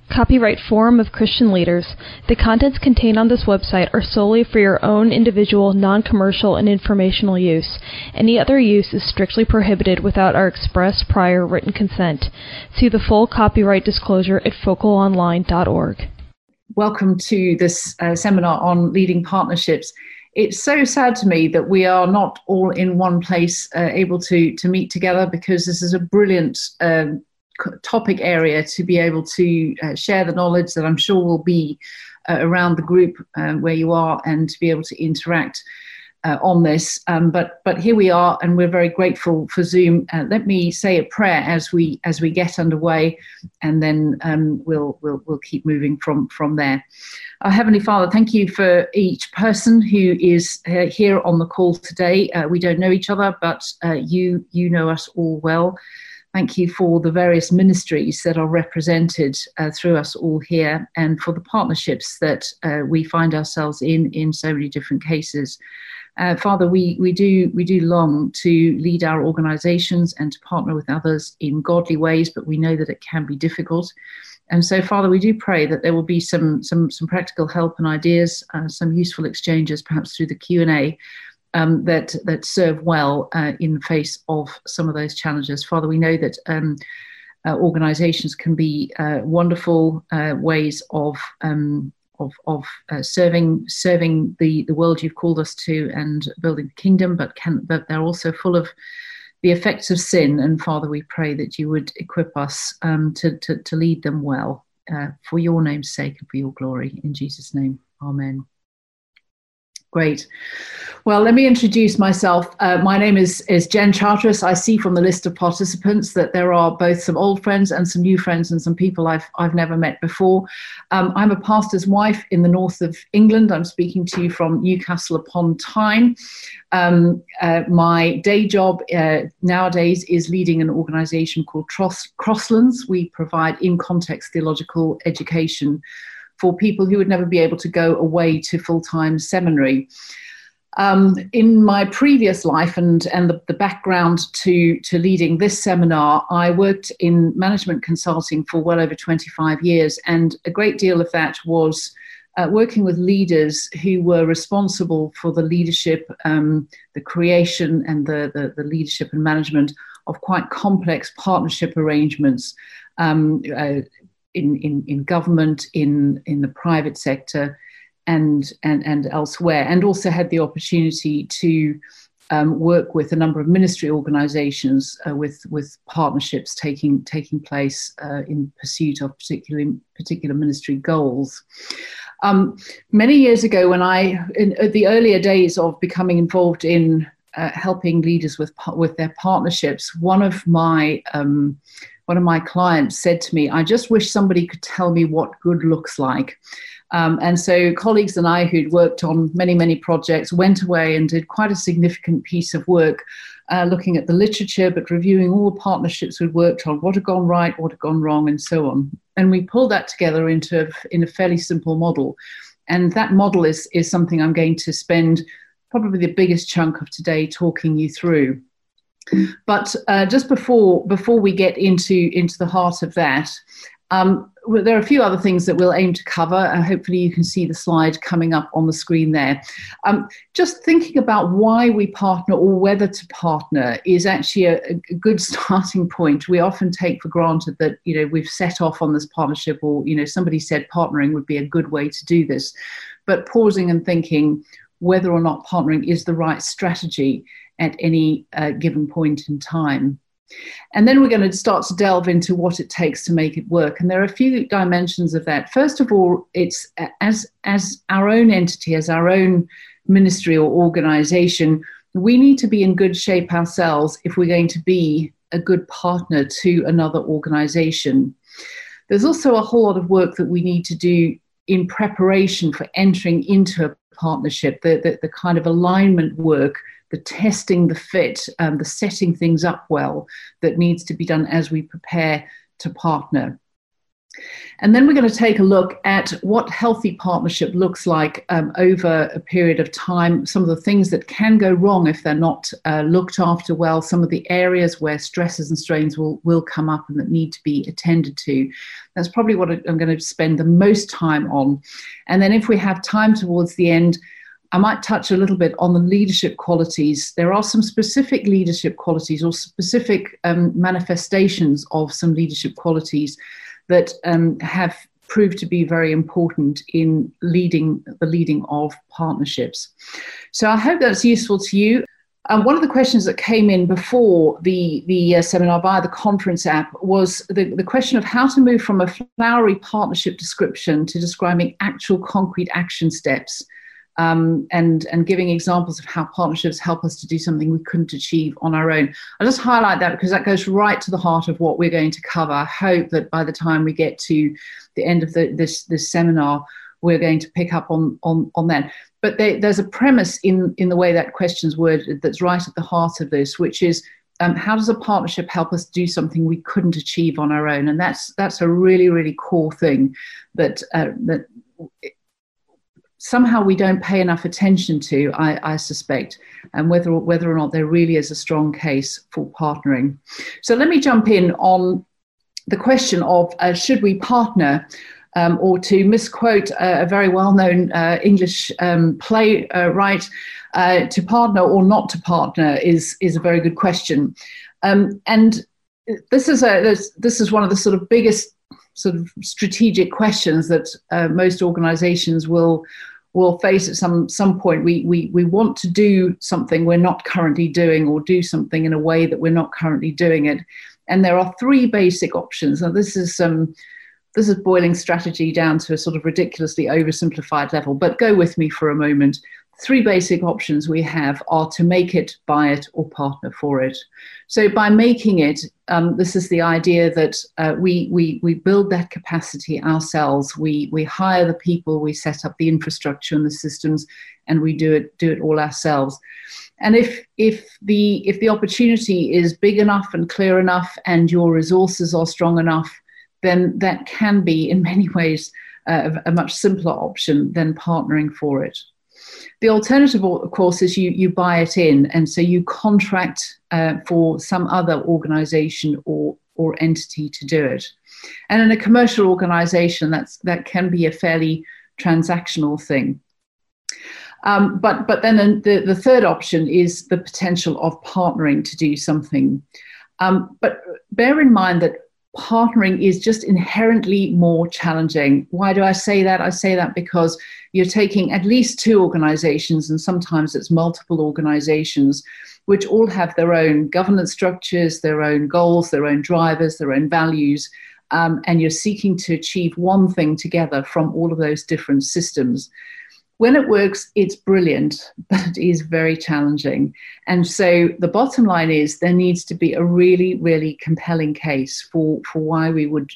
Copyright Forum of Christian Leaders. The contents contained on this website are solely for your own individual, non-commercial, and informational use. Any other use is strictly prohibited without our express prior written consent. See the full copyright disclosure at focalonline.org. Welcome to this seminar on leading partnerships. It's so sad to me that we are not all in one place able to meet together, because this is a brilliant topic area to be able to share the knowledge that I'm sure will be around the group where you are, and to be able to interact on this. But here we are, and we're very grateful for Zoom. Let me say a prayer as we get underway, and then we'll keep moving from there. Our Heavenly Father, thank you for each person who is here on the call today. We don't know each other, but you know us all well. Thank you for the various ministries that are represented through us all here, and for the partnerships that we find ourselves in so many different cases. Father, we do long to lead our organizations and to partner with others in godly ways, but we know that it can be difficult. And so, Father, we do pray that there will be some practical help and ideas, some useful exchanges, perhaps through the Q&A, that serve well in the face of some of those challenges. Father, we know that organizations can be wonderful ways of serving the world you've called us to, and building the kingdom, but they're also full of the effects of sin. And Father, we pray that you would equip us to lead them well, for your name's sake and for your glory. In Jesus' name, amen. Great. Well, let me introduce myself. My name is Jen Charteris. I see from the list of participants that there are both some old friends and some new friends, and some people I've never met before. I'm a pastor's wife in the north of England. I'm speaking to you from Newcastle upon Tyne. My day job nowadays is leading an organisation called Crosslands. We provide in-context theological education for people who would never be able to go away to full-time seminary. In my previous life, and the background to leading this seminar, I worked in management consulting for well over 25 years, and a great deal of that was working with leaders who were responsible for the leadership, the creation and the leadership and management of quite complex partnership arrangements, in government, in the private sector, and elsewhere, and also had the opportunity to work with a number of ministry organisations with partnerships taking place in pursuit of particular ministry goals. Many years ago, when in the earlier days of becoming involved in helping leaders with their partnerships, one of my clients said to me, "I just wish somebody could tell me what good looks like." And so colleagues and I, who'd worked on many projects, went away and did quite a significant piece of work looking at the literature, but reviewing all the partnerships we'd worked on, what had gone right, what had gone wrong, and so on. And we pulled that together in a fairly simple model. And that model is something I'm going to spend probably the biggest chunk of today talking you through. But just before we get into the heart of that, there are a few other things that we'll aim to cover, and hopefully you can see the slide coming up on the screen there. Just thinking about why we partner, or whether to partner, is actually a good starting point. We often take for granted that we've set off on this partnership, or somebody said partnering would be a good way to do this. But pausing and thinking whether or not partnering is the right strategy at any given point in time. And then we're going to start to delve into what it takes to make it work. And there are a few dimensions of that. First of all, it's as our own entity, as our own ministry or organization, we need to be in good shape ourselves if we're going to be a good partner to another organization. There's also a whole lot of work that we need to do in preparation for entering into a partnership, the kind of alignment work, the testing, the fit, the setting things up well that needs to be done as we prepare to partner. And then we're going to take a look at what healthy partnership looks like over a period of time, some of the things that can go wrong if they're not looked after well, some of the areas where stresses and strains will come up and that need to be attended to. That's probably what I'm going to spend the most time on. And then if we have time towards the end, I might touch a little bit on the leadership qualities. There are some specific leadership qualities or specific manifestations of some leadership qualities that have proved to be very important in the leading of partnerships. So I hope that's useful to you. One of the questions that came in before the seminar via the conference app was the question of how to move from a flowery partnership description to describing actual concrete action steps. And giving examples of how partnerships help us to do something we couldn't achieve on our own. I'll just highlight that because that goes right to the heart of what we're going to cover. I hope that by the time we get to the end of this seminar, we're going to pick up on that. But there's a premise in the way that question's worded that's right at the heart of this, which is how does a partnership help us do something we couldn't achieve on our own? And that's a really, really core thing that somehow we don't pay enough attention to, I suspect, and whether or not there really is a strong case for partnering. So let me jump in on the question of should we partner, or to misquote a very well-known English playwright, to partner or not to partner is a very good question. And this is one of the sort of biggest sort of strategic questions that most organizations will face at some point. We want to do something we're not currently doing, or do something in a way that we're not currently doing it. And there are three basic options. Now this is boiling strategy down to a sort of ridiculously oversimplified level, but go with me for a moment. Three basic options we have are to make it, buy it, or partner for it. So by making it, this is the idea that we build that capacity ourselves. We hire the people, we set up the infrastructure and the systems, and we do it all ourselves. And if the opportunity is big enough and clear enough, and your resources are strong enough, then that can be in many ways a much simpler option than partnering for it. The alternative, of course, is you buy it in, and so you contract for some other organization or entity to do it. And in a commercial organization, that can be a fairly transactional thing. But then the third option is the potential of partnering to do something. But bear in mind that partnering is just inherently more challenging. Why do I say that? I say that because you're taking at least two organizations, and sometimes it's multiple organizations, which all have their own governance structures, their own goals, their own drivers, their own values, and you're seeking to achieve one thing together from all of those different systems. When it works, it's brilliant, but it is very challenging. And so the bottom line is there needs to be a really, really compelling case for why we would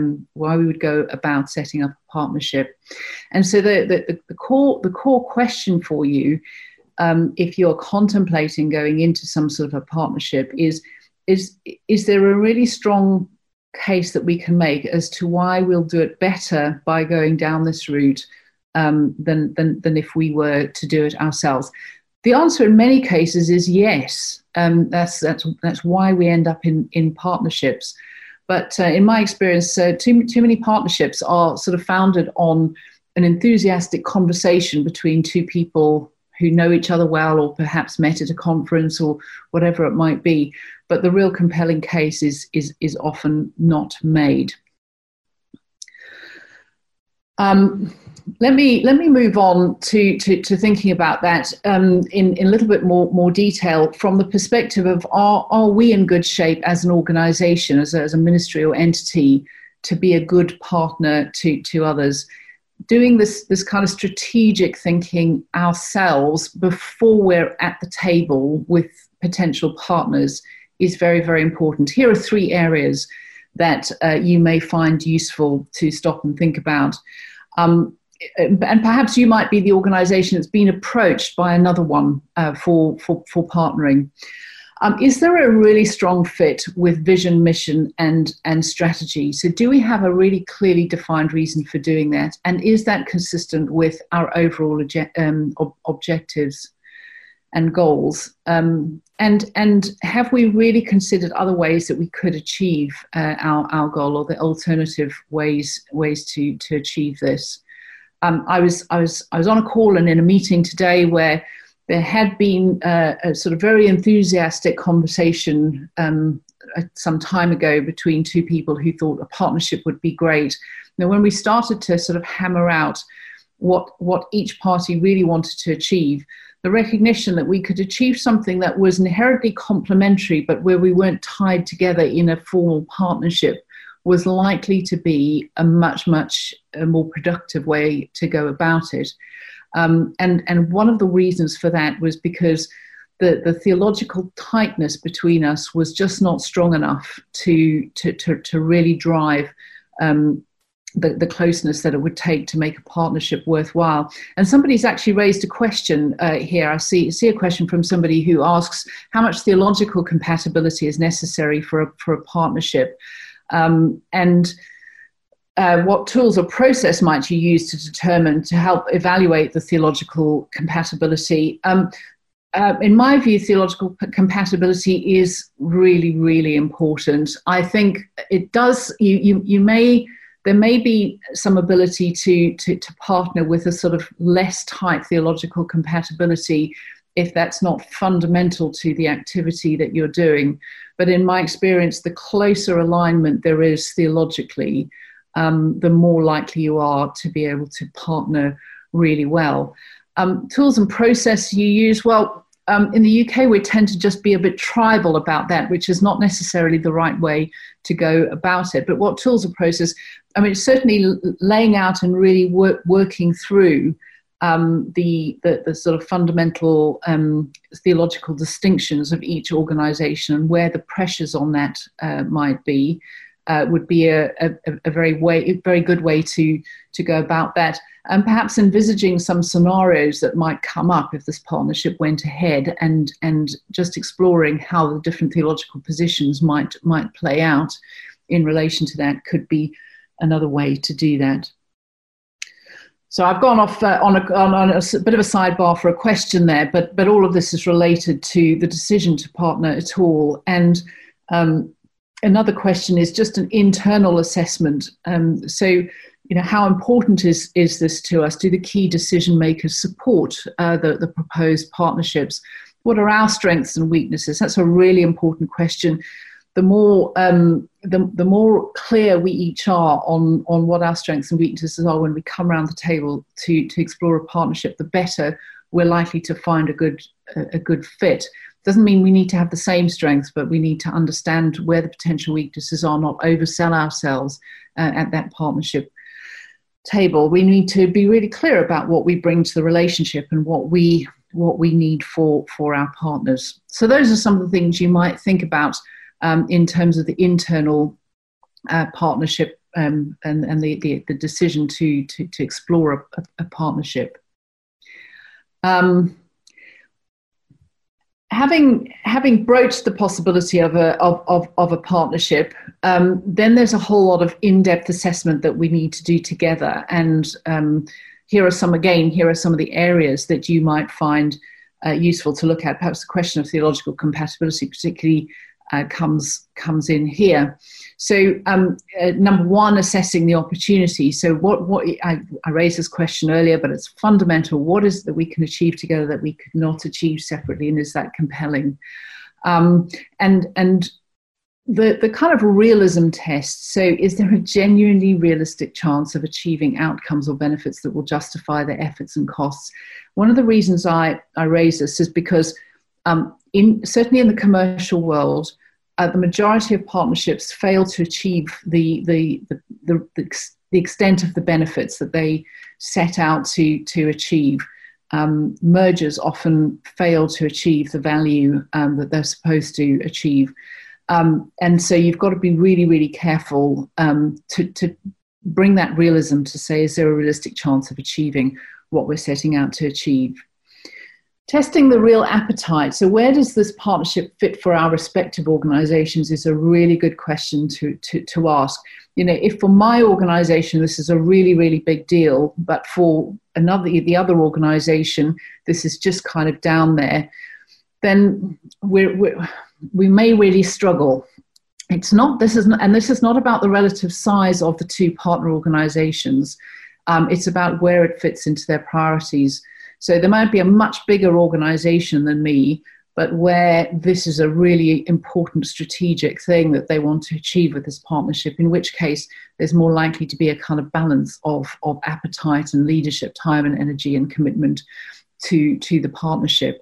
go about setting up a partnership. And so the core question for you, if you're contemplating going into some sort of a partnership, is there a really strong case that we can make as to why we'll do it better by going down this route than if we were to do it ourselves? The answer in many cases is yes. That's why we end up in partnerships. But in my experience, too many partnerships are sort of founded on an enthusiastic conversation between two people who know each other well, or perhaps met at a conference or whatever it might be. But the real compelling case is often not made. Let me move on to thinking about that in a little bit more detail from the perspective of are we in good shape as an organisation, as a ministry or entity, to be a good partner to others, doing this kind of strategic thinking ourselves before we're at the table with potential partners is very, very important. Here are three areas that you may find useful to stop and think about. And perhaps you might be the organisation that's been approached by another one for partnering. Is there a really strong fit with vision, mission, and strategy? So do we have a really clearly defined reason for doing that? And is that consistent with our overall objectives and goals? And have we really considered other ways that we could achieve our goal, or the alternative ways to achieve this? I was on a call and in a meeting today where there had been a sort of very enthusiastic conversation some time ago between two people who thought a partnership would be great. Now, when we started to sort of hammer out what each party really wanted to achieve, the recognition that we could achieve something that was inherently complementary, but where we weren't tied together in a formal partnership, was likely to be a much more productive way to go about it. And one of the reasons for that was because the theological tightness between us was just not strong enough to really drive the closeness that it would take to make a partnership worthwhile. And somebody's actually raised a question here. I see a question from somebody who asks how much theological compatibility is necessary for a partnership, and what tools or process might you use to determine, to help evaluate the theological compatibility? In my view, theological compatibility is really, really important. I think it does, there may be some ability to partner with a sort of less tight theological compatibility if that's not fundamental to the activity that you're doing. But in my experience, the closer alignment there is theologically, the more likely you are to be able to partner really well. Tools and process you use, well, in the UK, we tend to just be a bit tribal about that, which is not necessarily the right way to go about it. But what tools and process, I mean, certainly laying out and really working through the sort of fundamental theological distinctions of each organization and where the pressures on that might be, would be a very good way to go about that. And perhaps envisaging some scenarios that might come up if this partnership went ahead, and just exploring how the different theological positions might play out in relation to that could be another way to do that. So I've gone off on a bit of a sidebar for a question there, but all of this is related to the decision to partner at all. And another question is just an internal assessment. So, how important is this to us? Do the key decision makers support the proposed partnerships? What are our strengths and weaknesses? That's a really important question. The more clear we each are on what our strengths and weaknesses are when we come around the table to explore a partnership, the better we're likely to find a good fit. Doesn't mean we need to have the same strengths, but we need to understand where the potential weaknesses are, not oversell ourselves at that partnership table. We need to be really clear about what we bring to the relationship and what we need for our partners. So those are some of the things you might think about in terms of the internal partnership and the decision to explore a partnership. Having broached the possibility of a partnership, then there's a whole lot of in-depth assessment that we need to do together. And here are some of the areas that you might find useful to look at. Perhaps the question of theological compatibility particularly comes in here. So number one, assessing the opportunity. So I raised this question earlier, but it's fundamental. What is it that we can achieve together that we could not achieve separately, and is that compelling? And the kind of realism test. So is there a genuinely realistic chance of achieving outcomes or benefits that will justify the efforts and costs? One of the reasons I raise this is because certainly in the commercial world, the majority of partnerships fail to achieve the extent of the benefits that they set out to achieve. Mergers often fail to achieve the value that they're supposed to achieve. And so you've got to be really, really careful to bring that realism to say, is there a realistic chance of achieving what we're setting out to achieve? Testing the real appetite. So where does this partnership fit for our respective organizations is a really good question to ask. If for my organization, this is a really, really big deal, but for the other organization, this is just kind of down there, then we may really struggle. This is not about the relative size of the two partner organizations. It's about where it fits into their priorities. So there might be a much bigger organization than me, but where this is a really important strategic thing that they want to achieve with this partnership, in which case there's more likely to be a kind of balance of appetite and leadership, time and energy and commitment to the partnership.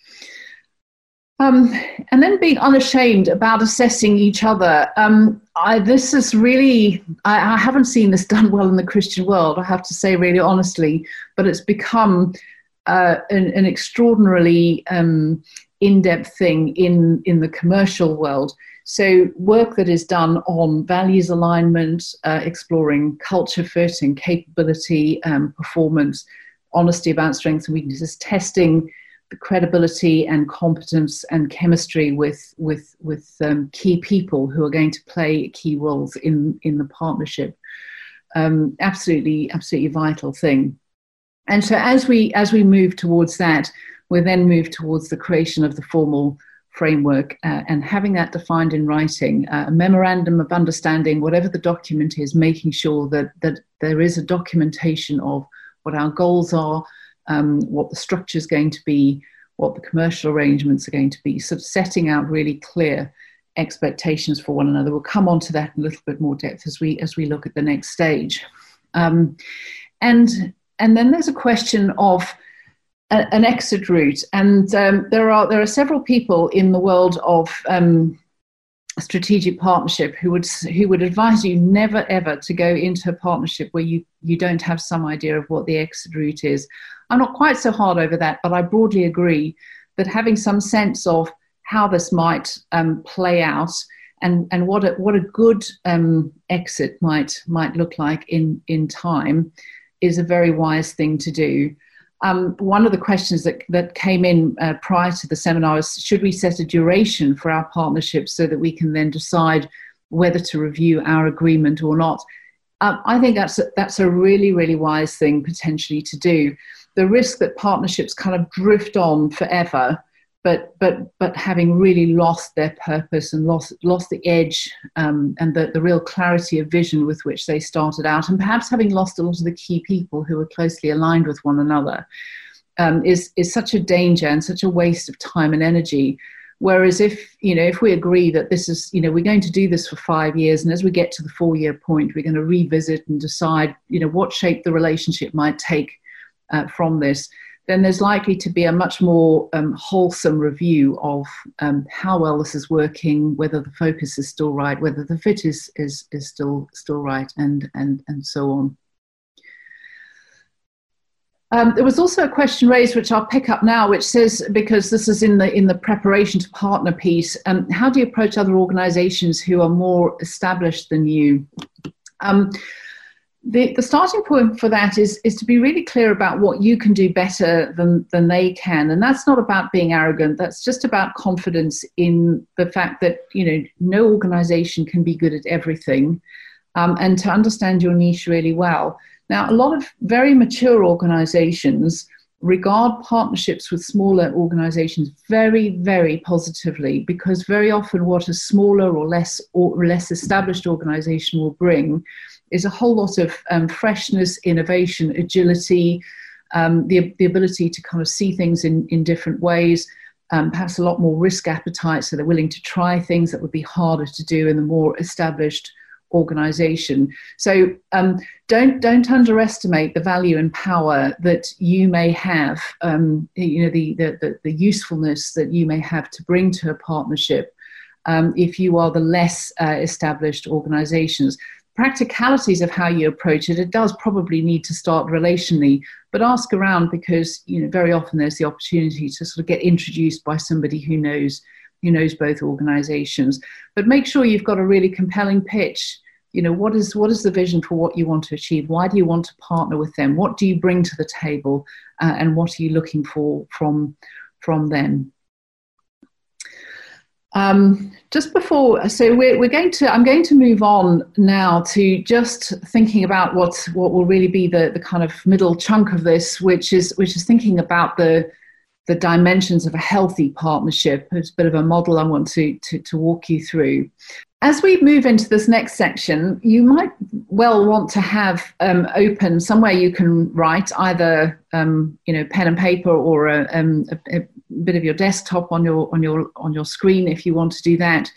And then being unashamed about assessing each other. I haven't seen this done well in the Christian world, I have to say really honestly, but it's become an extraordinarily in-depth thing in the commercial world. So work that is done on values alignment, exploring culture fit and capability, performance, honesty about strengths and weaknesses, testing the credibility and competence and chemistry with key people who are going to play key roles in the partnership. Absolutely vital thing. And so as we move towards that, we then move towards the creation of the formal framework and having that defined in writing, a memorandum of understanding, whatever the document is, making sure that there is a documentation of what our goals are, what the structure is going to be, what the commercial arrangements are going to be, sort of setting out really clear expectations for one another. We'll come on to that in a little bit more depth as we look at the next stage. And then there's a question of an exit route, and there are several people in the world of strategic partnership who would advise you never ever to go into a partnership where you don't have some idea of what the exit route is. I'm not quite so hard over that, but I broadly agree that having some sense of how this might play out and what a good exit might look like in time is a very wise thing to do. One of the questions that came in prior to the seminar is, should we set a duration for our partnership so that we can then decide whether to review our agreement or not? I think that's a really, really wise thing potentially to do. The risk that partnerships kind of drift on forever, but having really lost their purpose and lost the edge and the real clarity of vision with which they started out, and perhaps having lost a lot of the key people who were closely aligned with one another, is such a danger and such a waste of time and energy. Whereas if we agree that this is, we're going to do this for 5 years, and as we get to the 4-year point, we're going to revisit and decide, what shape the relationship might take from this, then there's likely to be a much more wholesome review of how well this is working, whether the focus is still right, whether the fit is still right, and so on. There was also a question raised, which I'll pick up now, which says, because this is in the preparation to partner piece, how do you approach other organizations who are more established than you? The starting point for that is to be really clear about what you can do better than they can. And that's not about being arrogant. That's just about confidence in the fact that, no organization can be good at everything, and to understand your niche really well. Now, a lot of very mature organizations regard partnerships with smaller organizations very, very positively, because very often what a smaller or less established organization will bring is a whole lot of freshness, innovation, agility, the ability to kind of see things in different ways, perhaps a lot more risk appetite, so they're willing to try things that would be harder to do in the more established organization. So don't underestimate the value and power that you may have, the usefulness that you may have to bring to a partnership if you are the less established organizations. Practicalities of how you approach it does probably need to start relationally, but ask around, because very often there's the opportunity to sort of get introduced by somebody who knows both organizations. But make sure you've got a really compelling pitch. What is the vision for what you want to achieve? Why do you want to partner with them? What do you bring to the table? And what are you looking for from from them. Just before, so I'm going to move on now to just thinking about what will really be the kind of middle chunk of this, which is thinking about the dimensions of a healthy partnership. It's a bit of a model I want to walk you through. As we move into this next section, you might well want to have open somewhere you can write, either pen and paper, or a bit of your desktop on your screen if you want to do that.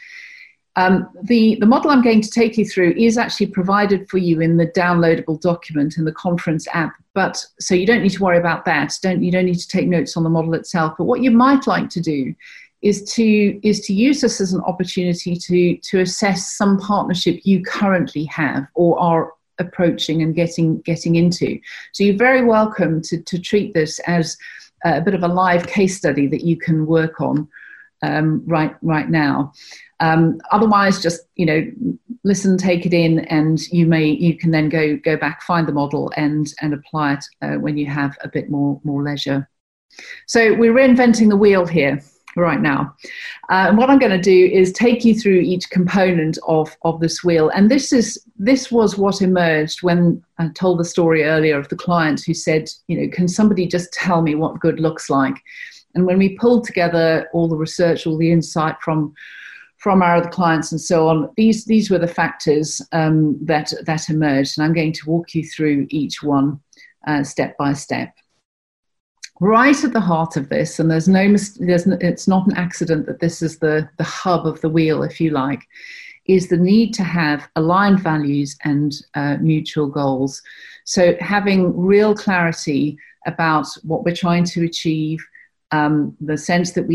The model I'm going to take you through is actually provided for you in the downloadable document in the conference app, but so you don't need to worry about that. You don't need to take notes on the model itself. But what you might like to do is to use this as an opportunity to assess some partnership you currently have or are approaching and getting into. So you're very welcome to treat this as a bit of a live case study that you can work on right now. Otherwise, just listen, take it in, and you can then go back, find the model, and apply it when you have a bit more leisure. So we're reinventing the wheel here right now. And what I'm going to do is take you through each component of this wheel. And this was what emerged when I told the story earlier of the client who said, can somebody just tell me what good looks like? And when we pulled together all the research, all the insight from our other clients and so on, these were the factors that emerged. And I'm going to walk you through each one step by step. Right at the heart of this, and it's not an accident that this is the hub of the wheel, if you like, is the need to have aligned values and mutual goals. So having real clarity about what we're trying to achieve, the sense that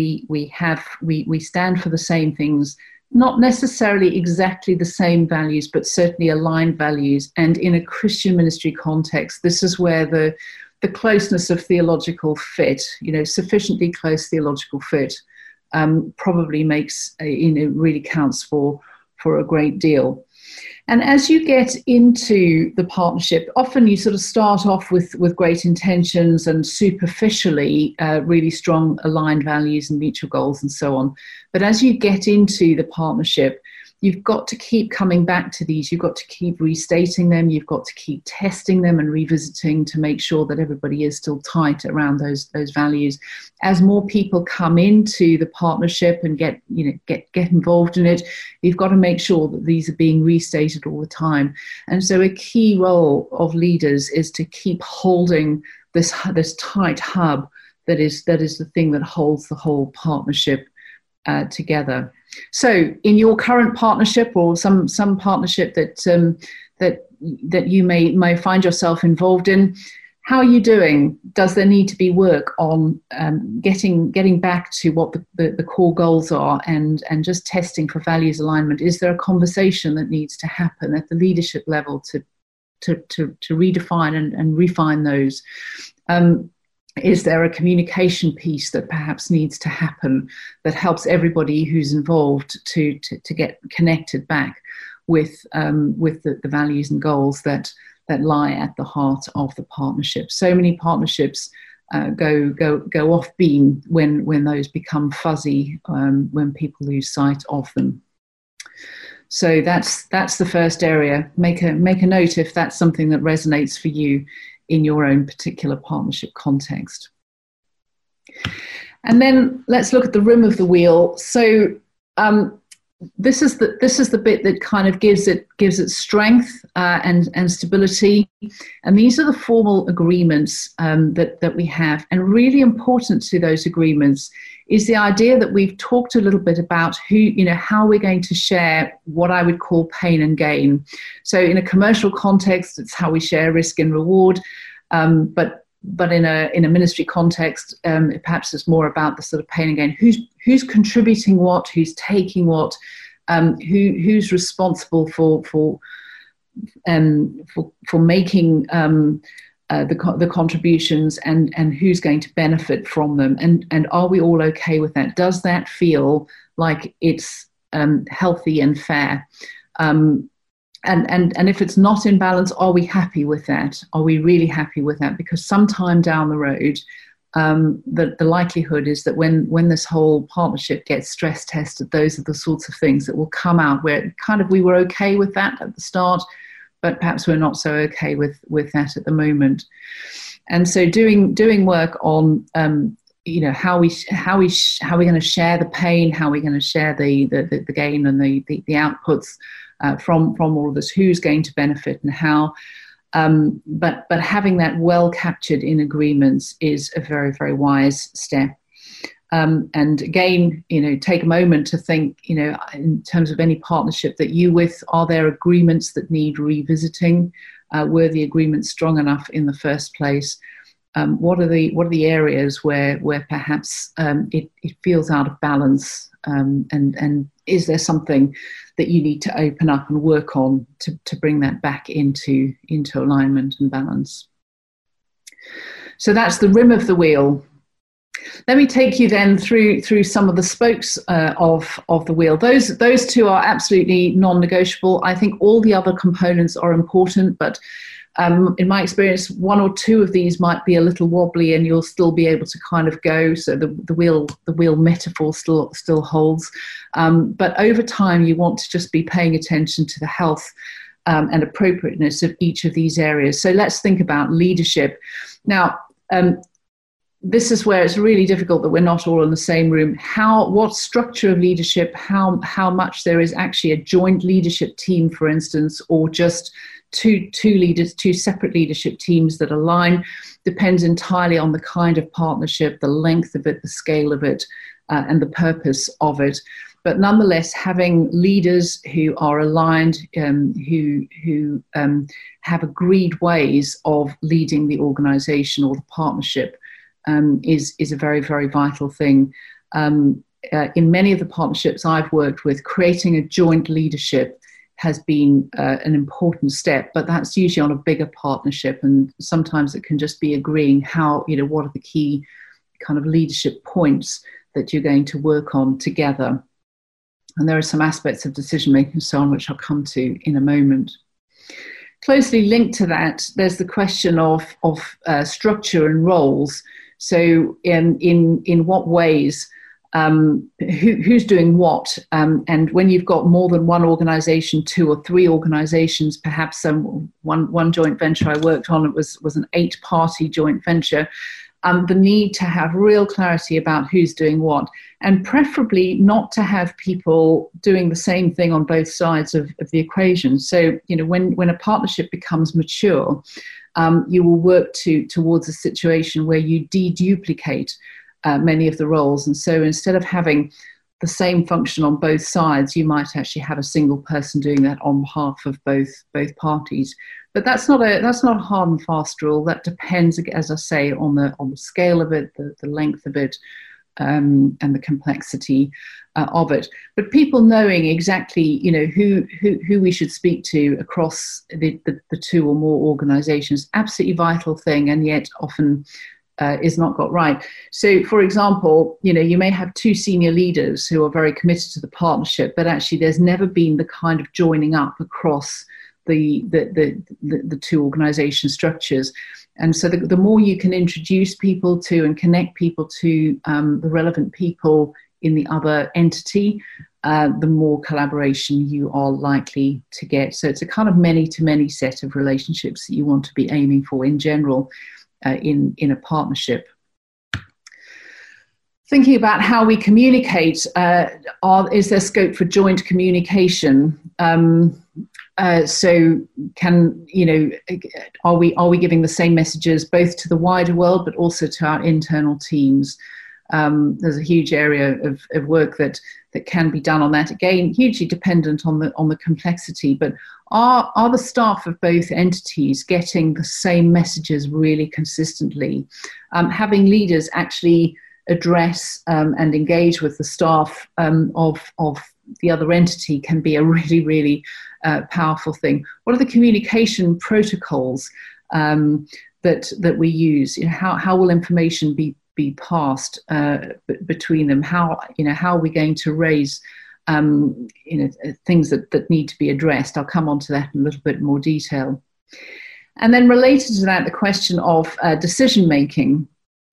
we stand for the same things, not necessarily exactly the same values, but certainly aligned values. And in a Christian ministry context, this is where the closeness of theological fit, sufficiently close theological fit, probably makes, really counts for a great deal. And as you get into the partnership, often you sort of start off with great intentions and superficially really strong aligned values and mutual goals and so on. But as you get into the partnership, you've got to keep coming back to these. You've got to keep restating them. You've got to keep testing them and revisiting to make sure that everybody is still tight around those values. As more people come into the partnership and get involved in it, you've got to make sure that these are being restated all the time. And so a key role of leaders is to keep holding this tight hub that is the thing that holds the whole partnership together. So in your current partnership, or some partnership that you may find yourself involved in, how are you doing? Does there need to be work on getting back to what the core goals are and just testing for values alignment? Is there a conversation that needs to happen at the leadership level to redefine and refine those? Is there a communication piece that perhaps needs to happen that helps everybody who's involved to get connected back with the values and goals that lie at the heart of the partnership? So many partnerships go off beam when those become fuzzy, when people lose sight of them. So that's the first area. Make a note if that's something that resonates for you in your own particular partnership context. And then let's look at the rim of the wheel. So this is the bit that kind of gives it strength and stability. And these are the formal agreements that we have. And really important to those agreements is the idea that we've talked a little bit about how we're going to share what I would call pain and gain. So in a commercial context, it's how we share risk and reward. But in a ministry context, perhaps it's more about the sort of pain and gain. Who's contributing what? Who's taking what? Who's responsible for making the contributions, and who's going to benefit from them? And are we all okay with that? Does that feel like it's healthy and fair? And if it's not in balance, are we happy with that? Are we really happy with that? Because sometime down the road, the likelihood is that when this whole partnership gets stress tested, those are the sorts of things that will come out where kind of we were okay with that at the start, but perhaps we're not so okay with that at the moment. And so doing work on how we're going to share the pain, how we're going to share the gain and the outputs from all of this, who's going to benefit and how. But having that well captured in agreements is a very, very wise step. And again, take a moment to think, in terms of any partnership that you with, are there agreements that need revisiting? Were the agreements strong enough in the first place? What are the areas where perhaps it feels out of balance? And is there something that you need to open up and work on to bring that back into alignment and balance? So that's the rim of the wheel. Let me take you then through some of the spokes of the wheel. Those two are absolutely non-negotiable. I think all the other components are important, but in my experience, one or two of these might be a little wobbly, and you'll still be able to kind of go. So the wheel metaphor still holds, but over time, you want to just be paying attention to the health and appropriateness of each of these areas. So let's think about leadership now. This is where it's really difficult that we're not all in the same room. What structure of leadership, how much there is actually a joint leadership team, for instance, or just two separate leadership teams that align, depends entirely on the kind of partnership, the length of it, the scale of it, and the purpose of it. But nonetheless, having leaders who are aligned, who have agreed ways of leading the organization or the partnership, is a very, very vital thing. In many of the partnerships I've worked with, creating a joint leadership has been an important step, but that's usually on a bigger partnership, and sometimes it can just be agreeing what are the key kind of leadership points that you're going to work on together. And there are some aspects of decision making and so on, which I'll come to in a moment. Closely linked to that, there's the question of structure and roles. So in what ways, who's doing what, and when you've got more than one organization, 2 or 3 organizations, perhaps one joint venture I worked on, it was an 8-party joint venture, the need to have real clarity about who's doing what, and preferably not to have people doing the same thing on both sides of the equation. So, when a partnership becomes mature, you will work towards a situation where you deduplicate many of the roles. And so instead of having the same function on both sides, you might actually have a single person doing that on behalf of both parties. But that's not a hard and fast rule. That depends, as I say, on the scale of it, the length of it, and the complexity of it. But people knowing exactly, who we should speak to across the 2 or more organizations, absolutely vital thing, and yet often is not got right. So, for example, you may have 2 senior leaders who are very committed to the partnership, but actually there's never been the kind of joining up across the 2 organization structures. And so the more you can introduce people to and connect people to the relevant people in the other entity, the more collaboration you are likely to get. So it's a kind of many-to-many set of relationships that you want to be aiming for in general in a partnership. Thinking about how we communicate, is there scope for joint communication? So are we giving the same messages both to the wider world but also to our internal teams? There's a huge area of work that can be done on that. Again, hugely dependent on the complexity, but are the staff of both entities getting the same messages really consistently? Having leaders actually address and engage with the staff of the other entity can be a really, really powerful thing. What are the communication protocols that we use? How will information be passed between them? How are we going to raise things that need to be addressed? I'll come on to that in a little bit more detail. And then related to that, the question of decision making.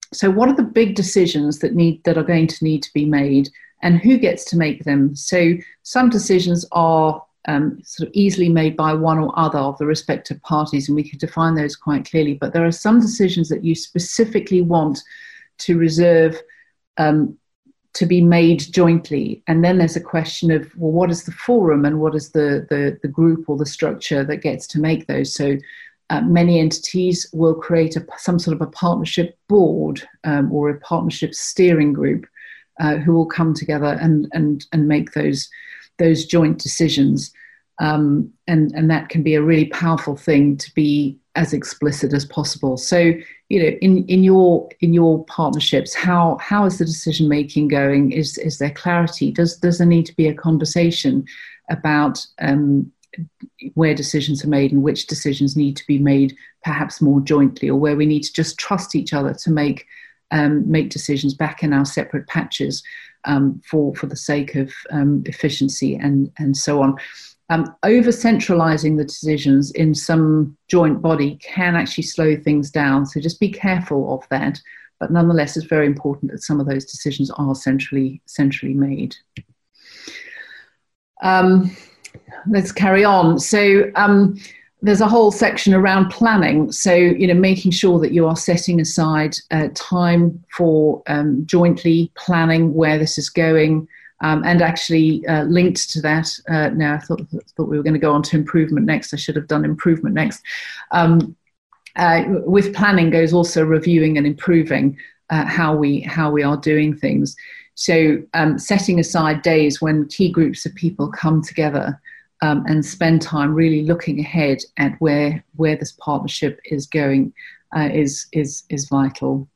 So what are the big decisions that are going to need to be made, and who gets to make them? So some decisions are sort of easily made by one or other of the respective parties, and we can define those quite clearly. But there are some decisions that you specifically want to reserve to be made jointly. And then there's a question of, well, what is the forum and what is the group or the structure that gets to make those? So many entities will create some sort of a partnership board or a partnership steering group who will come together and make those joint decisions. And that can be a really powerful thing to be as explicit as possible. So, in your partnerships, how is the decision making going? Is there clarity? Does there need to be a conversation about where decisions are made and which decisions need to be made perhaps more jointly, or where we need to just trust each other to make decisions back in our separate patches for the sake of efficiency and so on. Over-centralizing the decisions in some joint body can actually slow things down, so just be careful of that. But nonetheless, it's very important that some of those decisions are centrally made. Let's carry on. So there's a whole section around planning. So, making sure that you are setting aside time for jointly planning where this is going. And actually linked to that, now I thought we were going to go on to improvement next. I should have done improvement next. With planning goes also reviewing and improving how we are doing things. So setting aside days when key groups of people come together and spend time really looking ahead at where this partnership is going is vital.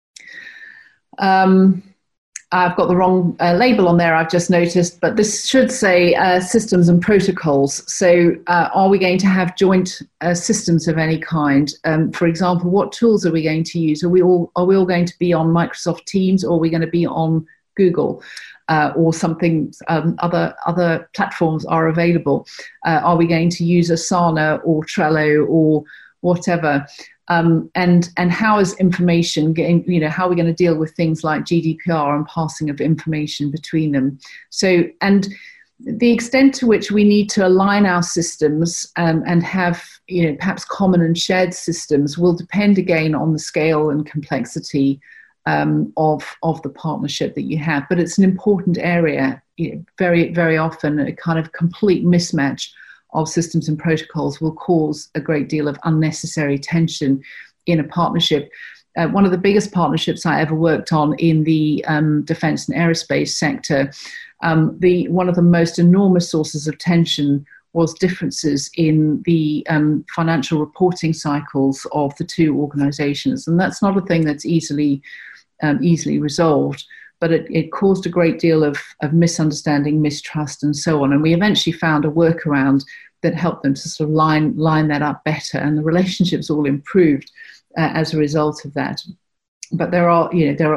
I've got the wrong label on there, I've just noticed, but this should say systems and protocols. So are we going to have joint systems of any kind? For example, what tools are we going to use? Are we all going to be on Microsoft Teams, or are we going to be on Google or something? Other platforms are available. Are we going to use Asana or Trello or whatever? And how is information getting, how are we going to deal with things like GDPR and passing of information between them? So, and the extent to which we need to align our systems and have, perhaps common and shared systems will depend again on the scale and complexity of the partnership that you have. But it's an important area. Very, very often a kind of complete mismatch of systems and protocols will cause a great deal of unnecessary tension in a partnership. One of the biggest partnerships I ever worked on in the defense and aerospace sector, one of the most enormous sources of tension was differences in the financial reporting cycles of the two organizations. And that's not a thing that's easily resolved. But it caused a great deal of misunderstanding, mistrust, and so on. And we eventually found a workaround that helped them to sort of line that up better, and the relationships all improved as a result of that. But there are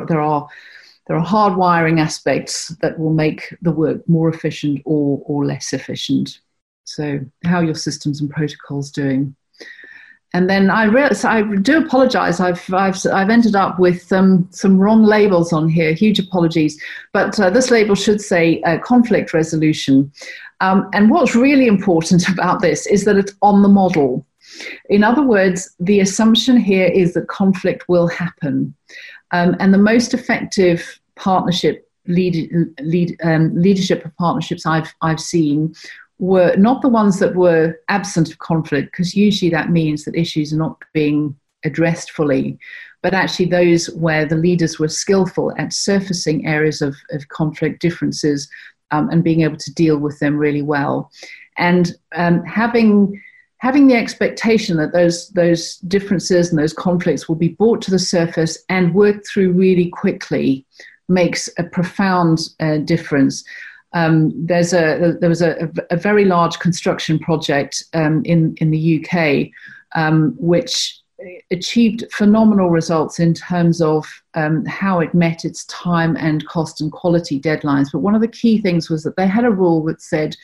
hardwiring aspects that will make the work more efficient or less efficient. So, how are your systems and protocols doing? And then I do apologise. I've ended up with some wrong labels on here. Huge apologies. But this label should say conflict resolution. And what's really important about this is that it's on the model. In other words, the assumption here is that conflict will happen. And the most effective partnership leadership of partnerships I've seen were not the ones that were absent of conflict, because usually that means that issues are not being addressed fully, but actually those where the leaders were skillful at surfacing areas of conflict differences and being able to deal with them really well. And having the expectation that those differences and those conflicts will be brought to the surface and worked through really quickly makes a profound difference. There was a very large construction project in the UK which achieved phenomenal results in terms of how it met its time and cost and quality deadlines. But one of the key things was that they had a rule that said,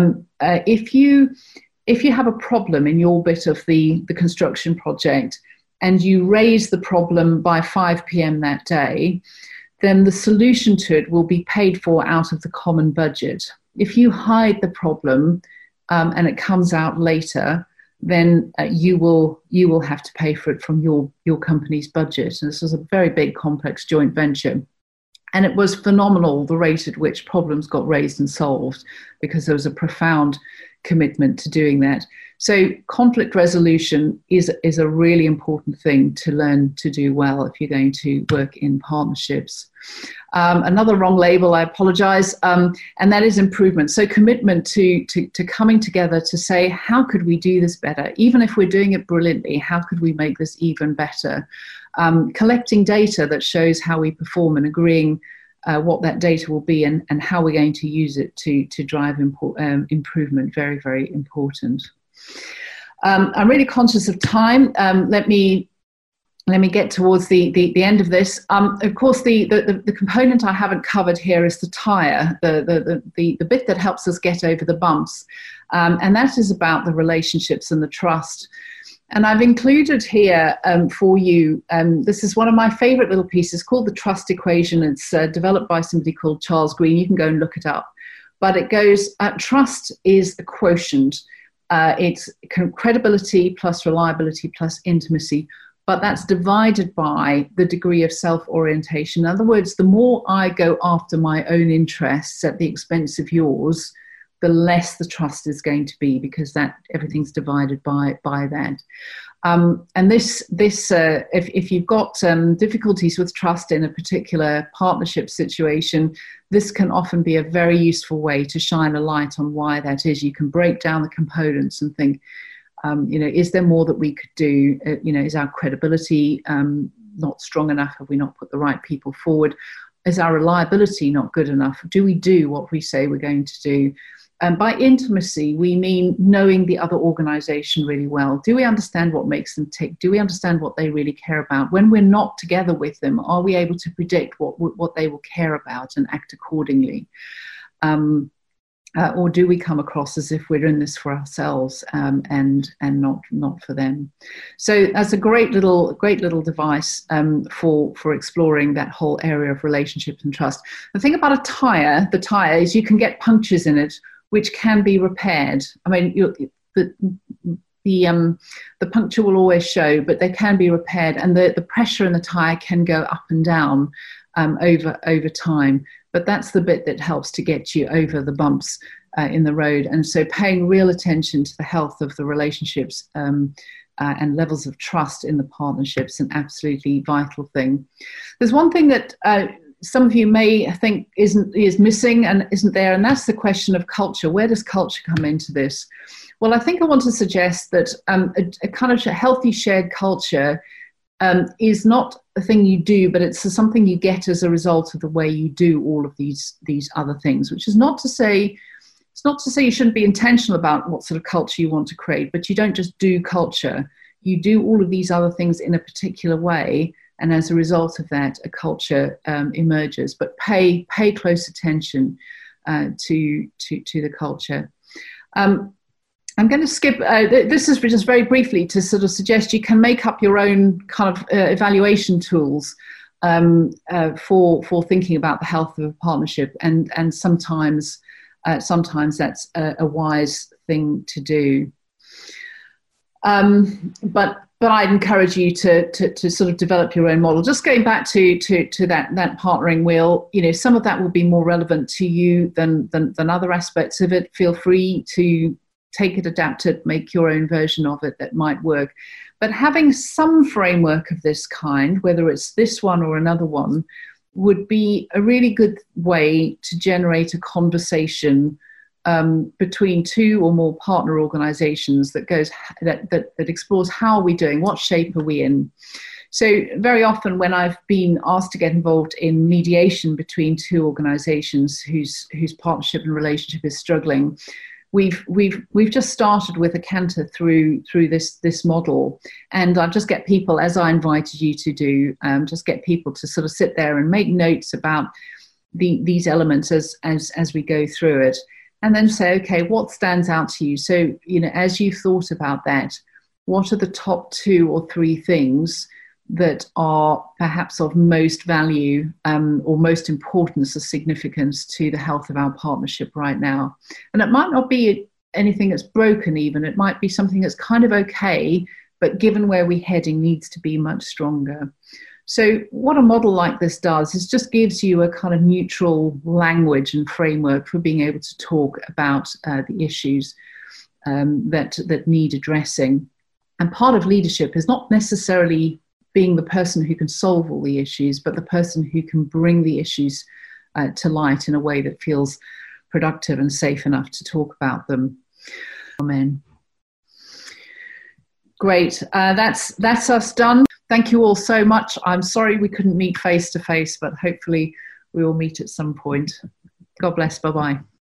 if you have a problem in your bit of the construction project, and you raise the problem by 5 p.m. that day, then the solution to it will be paid for out of the common budget. If you hide the problem and it comes out later, then you will have to pay for it from your company's budget. And this is a very big, complex joint venture. And it was phenomenal, the rate at which problems got raised and solved, because there was a profound commitment to doing that. So conflict resolution is a really important thing to learn to do well if you're going to work in partnerships. Another wrong label, I apologize, and that is improvement. So commitment to coming together to say, how could we do this better? Even if we're doing it brilliantly, how could we make this even better? Collecting data that shows how we perform and agreeing what that data will be and how we're going to use it to drive improvement. Very, very important. I'm really conscious of time. Let me get towards the end of this. Of course, the component I haven't covered here is the tyre, the bit that helps us get over the bumps, and that is about the relationships and the trust. And I've included here for you, this is one of my favorite little pieces called the Trust Equation. It's developed by somebody called Charles Green. You can go and look it up. But it goes, trust is a quotient. It's credibility plus reliability plus intimacy, but that's divided by the degree of self-orientation. In other words, the more I go after my own interests at the expense of yours, the less the trust is going to be, because that everything's divided by that. And this if you've got difficulties with trust in a particular partnership situation, this can often be a very useful way to shine a light on why that is. You can break down the components and think, is there more that we could do? Is our credibility not strong enough? Have we not put the right people forward? Is our reliability not good enough? Do we do what we say we're going to do? By intimacy, we mean knowing the other organization really well. Do we understand what makes them tick? Do we understand what they really care about? When we're not together with them, are we able to predict what they will care about and act accordingly? Or do we come across as if we're in this for ourselves and not for them? So that's a great little device for exploring that whole area of relationships and trust. The thing about the tire is you can get punctures in it which can be repaired. I mean, the puncture will always show, but they can be repaired, and the pressure in the tire can go up and down over time. But that's the bit that helps to get you over the bumps in the road. And so paying real attention to the health of the relationships and levels of trust in the partnerships, an absolutely vital thing. There's one thing that some of you may think is missing and isn't there, and that's the question of culture. Where does culture come into this? Well, I think I want to suggest that a kind of healthy shared culture is not a thing you do, but it's something you get as a result of the way you do all of these other things, which is not to say, it's not to say you shouldn't be intentional about what sort of culture you want to create, but you don't just do culture. You do all of these other things in a particular way, and as a result of that, a culture emerges. But pay close attention to the culture. I'm going to skip, this is just very briefly to sort of suggest you can make up your own kind of evaluation tools for thinking about the health of a partnership, and sometimes that's a wise thing to do. But I'd encourage you to sort of develop your own model. Just going back to that partnering wheel, some of that will be more relevant to you than other aspects of it. Feel free to take it, adapt it, make your own version of it that might work. But having some framework of this kind, whether it's this one or another one, would be a really good way to generate a conversation between two or more partner organizations that explores how are we doing, what shape are we in. So very often when I've been asked to get involved in mediation between two organizations whose partnership and relationship is struggling, we've just started with a canter through this model, and I just get people, as I invited you to do, just get people to sort of sit there and make notes about these elements as we go through it, and then say, okay, what stands out to you? So as you've thought about that, what are the top 2 or 3 things that are perhaps of most value or most importance or significance to the health of our partnership right now. And it might not be anything that's broken even. It might be something that's kind of okay, but given where we're heading needs to be much stronger. So what a model like this does is just gives you a kind of neutral language and framework for being able to talk about the issues that need addressing. And part of leadership is not necessarily being the person who can solve all the issues, but the person who can bring the issues to light in a way that feels productive and safe enough to talk about them. Amen. Great. That's us done. Thank you all so much. I'm sorry we couldn't meet face to face, but hopefully we will meet at some point. God bless. Bye-bye.